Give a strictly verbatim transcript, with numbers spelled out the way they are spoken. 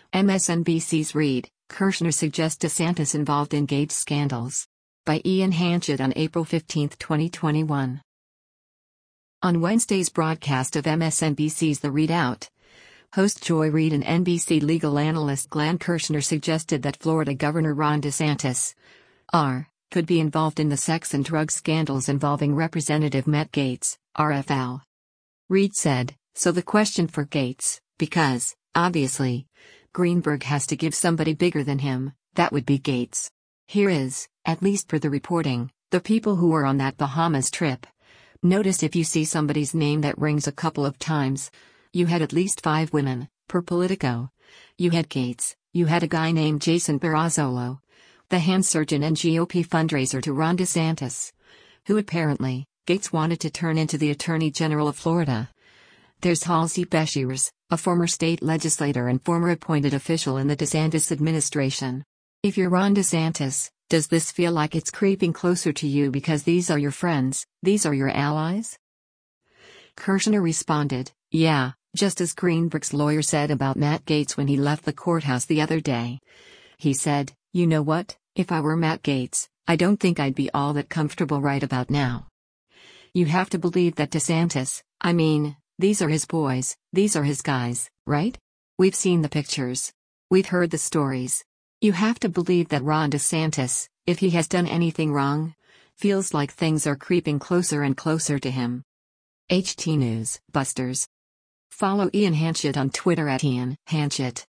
M S N B C's Reed Kirschner suggests DeSantis involved in Gates scandals. By Ian Hanchett on April fifteenth, twenty twenty-one. On Wednesday's broadcast of M S N B C's The Readout, host Joy Reid and N B C legal analyst Glenn Kirschner suggested that Florida Governor Ron DeSantis R. could be involved in the sex and drug scandals involving Representative Matt Gaetz, R F L. Reid said, so the question for Gaetz, because, obviously, Greenberg has to give somebody bigger than him, that would be Gaetz. Here is, at least per the reporting, the people who were on that Bahamas trip. Notice if you see somebody's name that rings a couple of times. You had at least five women, per Politico. You had Gaetz, you had a guy named Jason Barrazzolo, the hand surgeon and G O P fundraiser to Ron DeSantis, who apparently, Gaetz wanted to turn into the Attorney General of Florida. There's Halsey Beshears, a former state legislator and former appointed official in the DeSantis administration. If you're Ron DeSantis, does this feel like it's creeping closer to you because these are your friends, these are your allies? Kirschner responded, yeah, just as Greenberg's lawyer said about Matt Gaetz when he left the courthouse the other day. He said, you know what, if I were Matt Gaetz, I don't think I'd be all that comfortable right about now. You have to believe that DeSantis, I mean, these are his boys, these are his guys, right? We've seen the pictures. We've heard the stories. You have to believe that Ron DeSantis, if he has done anything wrong, feels like things are creeping closer and closer to him. H T News, Busters. Follow Ian Hanchett on Twitter at Ian Hanchett.